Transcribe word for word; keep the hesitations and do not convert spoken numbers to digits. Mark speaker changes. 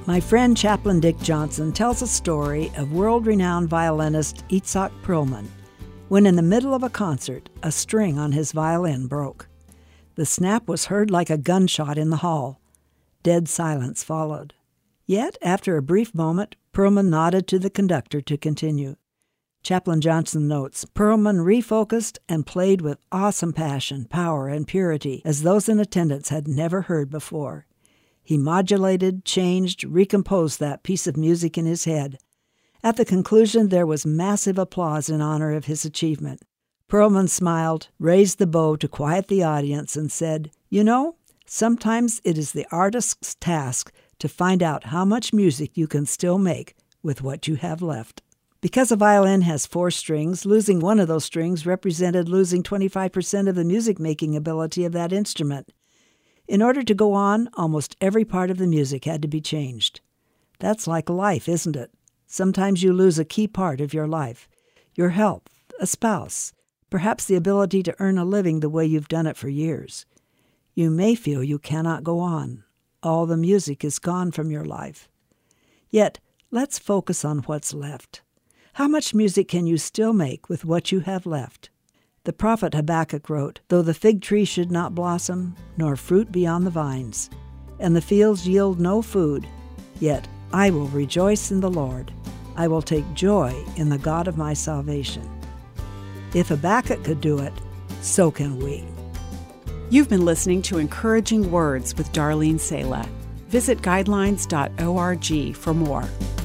Speaker 1: My friend Chaplain Dick Johnson tells a story of world-renowned violinist Itzhak Perlman, when in the middle of a concert, a string on his violin broke. The snap was heard like a gunshot in the hall. Dead silence followed. Yet, after a brief moment, Perlman nodded to the conductor to continue. Chaplain Johnson notes, Perlman refocused and played with awesome passion, power, and purity, as those in attendance had never heard before. He modulated, changed, recomposed that piece of music in his head. At the conclusion, there was massive applause in honor of his achievement. Perlman smiled, raised the bow to quiet the audience, and said, "You know, sometimes it is the artist's task to find out how much music you can still make with what you have left." Because a violin has four strings, losing one of those strings represented losing twenty-five percent of the music-making ability of that instrument. In order to go on, almost every part of the music had to be changed. That's like life, isn't it? Sometimes you lose a key part of your life, your health, a spouse, perhaps the ability to earn a living the way you've done it for years. You may feel you cannot go on. All the music is gone from your life. Yet, let's focus on what's left. How much music can you still make with what you have left? The prophet Habakkuk wrote, "Though the fig tree should not blossom, nor fruit be on the vines, and the fields yield no food, yet I will rejoice in the Lord. I will take joy in the God of my salvation." If Habakkuk could do it, so can we.
Speaker 2: You've been listening to Encouraging Words with Darlene Sala. Visit guidelines dot org for more.